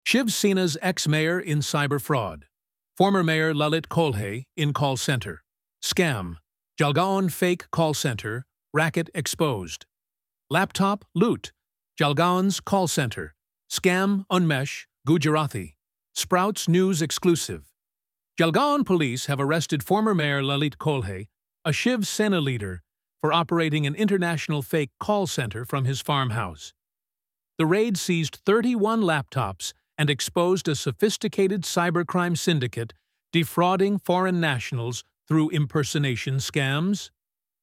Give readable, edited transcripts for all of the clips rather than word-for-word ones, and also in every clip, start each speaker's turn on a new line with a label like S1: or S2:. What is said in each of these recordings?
S1: Shiv Sena's ex-mayor in cyber fraud. Former Mayor Lalit Kolhe in call center. Scam. Jalgaon fake call center. Racket exposed. Laptop loot. Jalgaon's call center. Scam Unmesh, Gujarati. Sprouts News exclusive. Jalgaon police have arrested former Mayor Lalit Kolhe, a Shiv Sena leader, for operating an international fake call center from his farmhouse. The raid seized 31 laptops and exposed a sophisticated cybercrime syndicate defrauding foreign nationals through impersonation scams.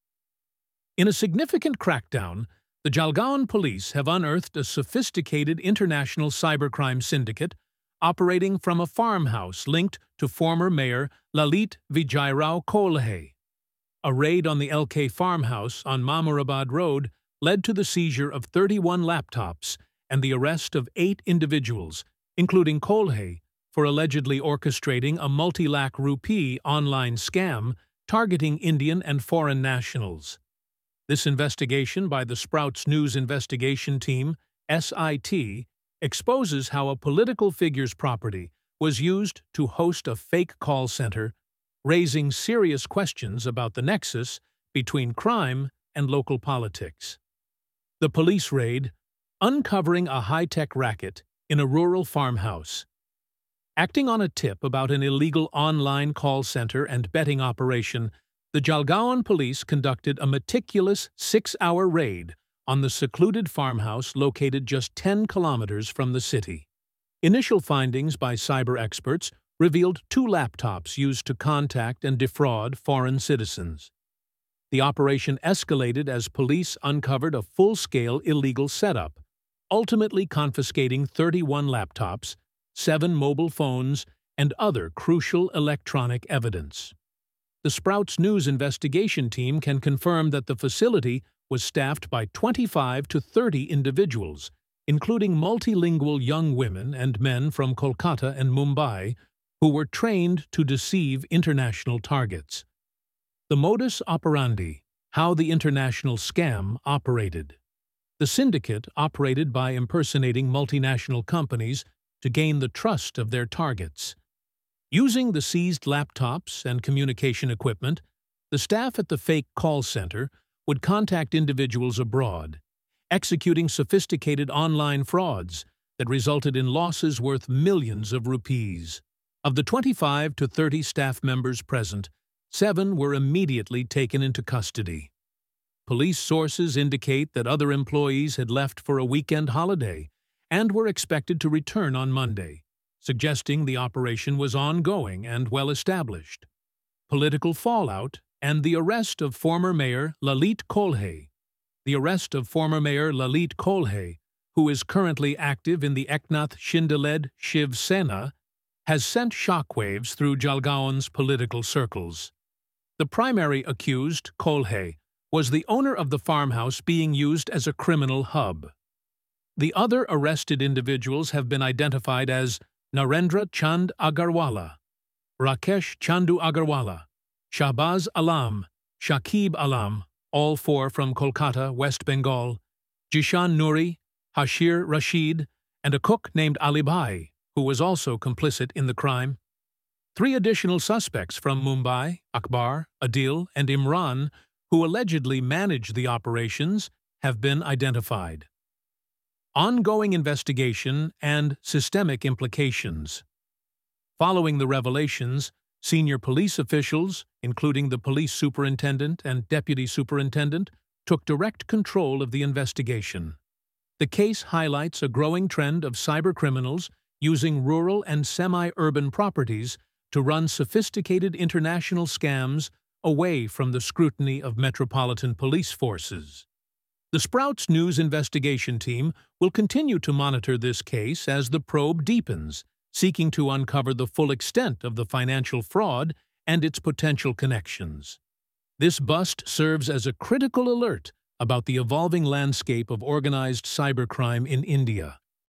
S1: In a significant crackdown, the Jalgaon police have unearthed a sophisticated international cybercrime syndicate operating from a farmhouse linked to former Mayor Lalit Vijayarao Kolhe. A raid on the LK farmhouse on Mamurabad Road led to the seizure of 31 laptops and the arrest of 8 individuals, including Kolhe, for allegedly orchestrating a multi-lakh rupee online scam targeting Indian and foreign nationals. This investigation by the Sprouts News Investigation Team, SIT, exposes how a political figure's property was used to host a fake call center, raising serious questions about the nexus between crime and local politics. The police raid, uncovering a high-tech racket in a rural farmhouse. Acting on a tip about an illegal online call center and betting operation, the Jalgaon police conducted a meticulous 6-hour raid on the secluded farmhouse located just 10 kilometers from the city. Initial findings by cyber experts revealed 2 laptops used to contact and defraud foreign citizens. The operation escalated as police uncovered a full-scale illegal setup, ultimately confiscating 31 laptops, 7 mobile phones, and other crucial electronic evidence. The Sprouts News Investigation Team can confirm that the facility was staffed by 25 to 30 individuals, including multilingual young women and men from Kolkata and Mumbai, who were trained to deceive international targets. The modus operandi, how the international scam operated. The syndicate operated by impersonating multinational companies to gain the trust of their targets. Using the seized laptops and communication equipment, the staff at the fake call center would contact individuals abroad, executing sophisticated online frauds that resulted in losses worth millions of rupees. Of the 25 to 30 staff members present, 7 were immediately taken into custody. Police sources indicate that other employees had left for a weekend holiday and were expected to return on Monday, suggesting the operation was ongoing and well-established. Political fallout and the arrest of former Mayor Lalit Kolhe. The arrest of former Mayor Lalit Kolhe, who is currently active in the Eknath Shinde-led Shiv Sena, has sent shockwaves through Jalgaon's political circles. The primary accused, Kolhe, was the owner of the farmhouse being used as a criminal hub. The other arrested individuals have been identified as Narendra Chand Agarwala, Rakesh Chandu Agarwala, Shahbaz Alam, Shakib Alam, all 4 from Kolkata, West Bengal, Jishan Nuri, Hashir Rashid, and a cook named Ali Bhai, who was also complicit in the crime. 3 additional suspects from Mumbai, Akbar, Adil, and Imran, who allegedly managed the operations, have been identified. Ongoing investigation and systemic implications. Following the revelations, senior police officials, including the police superintendent and deputy superintendent, took direct control of the investigation. The case highlights a growing trend of cybercriminals using rural and semi-urban properties to run sophisticated international scams away from the scrutiny of metropolitan police forces. The Sprouts News Investigation Team will continue to monitor this case as the probe deepens, seeking to uncover the full extent of the financial fraud and its potential connections. This bust serves as a critical alert about the evolving landscape of organized cybercrime in India.